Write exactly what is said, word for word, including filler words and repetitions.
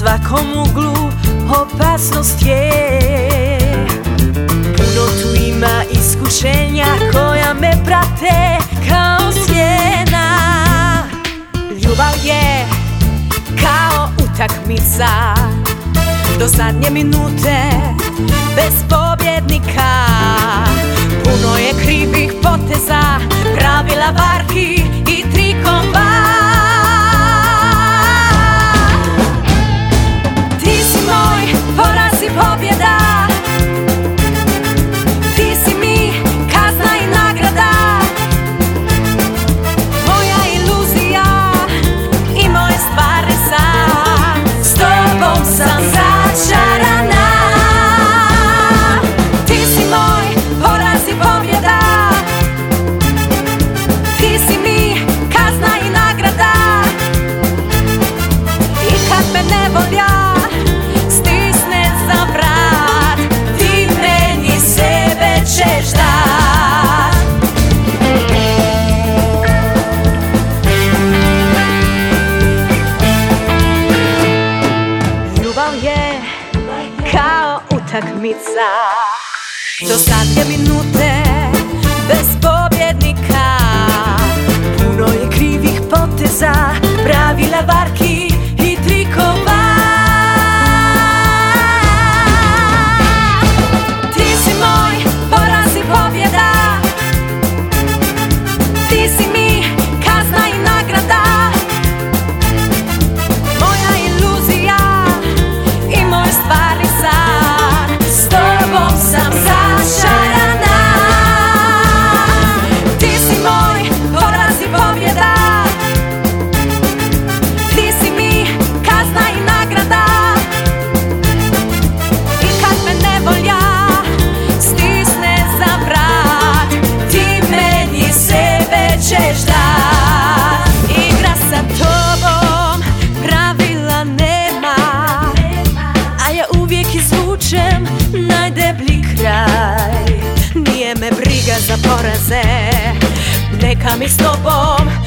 svakom uglu opasnost je. Puno tu ima iskušenja koja me prate kao sjena. Ljubav je kao utakmica do zadnje minute bez pobjednika. Puno je krivih poteza, pravila, varki i trikova. Ti si moj poraz i pobjeda, ti si mi kazna i nagrada. Moja iluzija i moj stvarni san, s tobom sam začarana. Ti si moj poraz i pobjeda, ti si mi kazna i nagrada. I kad me nevolja stisne za vrat, ti meni sebe ćeš dat. Ljubav je kao utakmica do zadnje minute bez pobjednika. Puno je krivih poteza, pravila, varki i trikova. Ti si moj poraz i pobjeda, ti si mi kazna i nagrada. Moja iluzija i moj stvarni san, s tobom sam začarana. Ti si moj poraz i pobjeda, ti si mi kazna i nagrada. I kad me nevolja stisne za vrat, ti meni sebe ćeš dat. Igra sa tobom pravila nema, a ja uvijek izvučem najdeblji kraj. Nije me briga za poraze, neka mi s tobom